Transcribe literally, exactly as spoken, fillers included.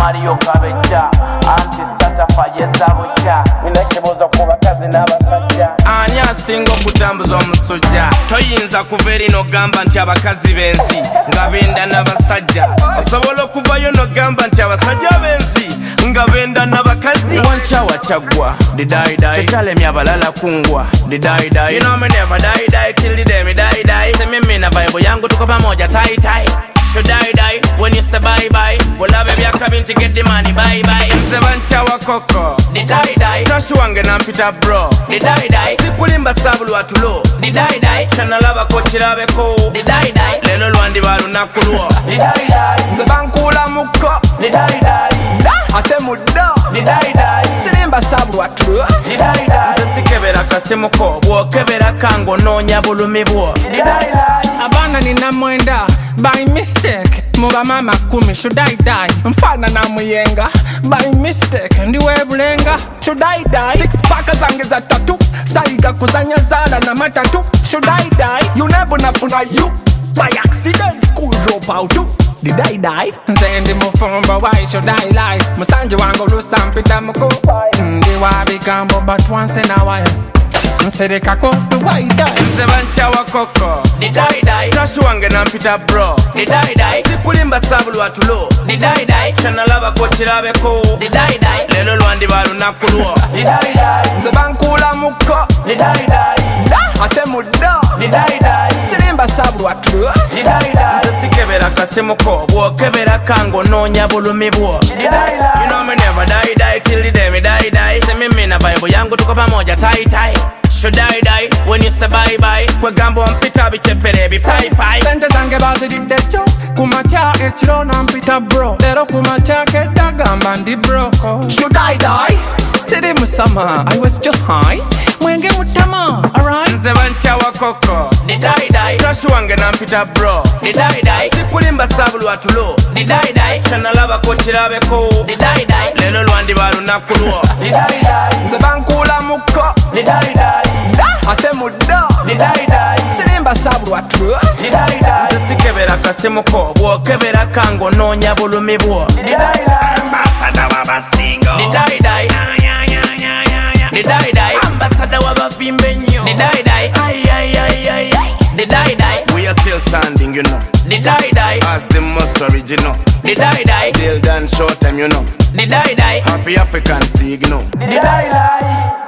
Mario Kabeja anti starter fayeza buja ninakibuza ku bakazi n'abasajja ani asinga okutambuza omusujja toyinza kuva eri n'ogamba nti abakazi b'ensi nga benda n'abasajja osobola okuvayo n'ogamba nti abasajja b'ensi nga benda n'abakazi wanchawa chagwa didaidai tetalemya abalala kungwa didaidai you know me never die die till the day me die die se mimi na vibe yangu tuko pamoja tai tai should I die when you say bye bye well I baby I come in to get the money bye bye nze banchawa koko didaidai tashuwange nampita bro didaidai sikulimba sabulu atulo didaidai chanalaba ko kirabeko didaidai lelo lwandi balunaku lwo didaidai nze bankula muko didaidai ate muddo didaidai sirimba sabulu atulo didaidai nze sikebera kasimuko bwokebera kango noonya bulumi bwo didaidai abana nina mwenda by mistake muba mama kumi should I die mfana na muyenga by mistake ndiwe bulenga should I die six pack zange za tatu saiga kuzanya zala na matatu should I die you never nafuna you by accident school drop out too did I die nzendi mufumba why should I lie musanje wango lusampita muko ndi wabigambo but once in a while nsereka ko tuwaida nze banchawa koko didaidai tashuwange nampita bro didaidai sikulimba sabulu atulo didaidai chanalaba ko kirabeko didaidai lelo lwandi balunaku lwo didaidai nze bankula muko didaidai ate muddo didaidai sirimba sabulu atulo didaidai nze sikebera kasimuko bwokebera kango noonya bulumi bwo didaidai you know me never die die till the day me die die se mimi na vibe yangu tuko pamoja tai tai should I die when you say bye bye kwe gambo mpita bichepere bipai pai sente zange bazidde jo kumacha ekiro nampita bro lero kumacha kedagamba ndi broko should I die siri musama I was just high mwenge mutama alright nze banchawa koko didaidai tashuwange nampita bro didaidai sikulimba sabulu atulo didaidai chanalaba ko kirabeko didaidai lelo lwandi balunaku lwo didaidai nze bankula muko didaidai ate muddo didaidai sirimba sabulu atulo didaidai nze sikebera kasimuko bwokebera kango noonya bulumi bwo didaidai ambassador w'abasingo didaidai didaidai ambassador w'abavimbe nnyo didaidai ay ay ay ay didaidai we are still standing you know didaidai as the most original didaidai till done short time you know didaidai happy African signal didaidai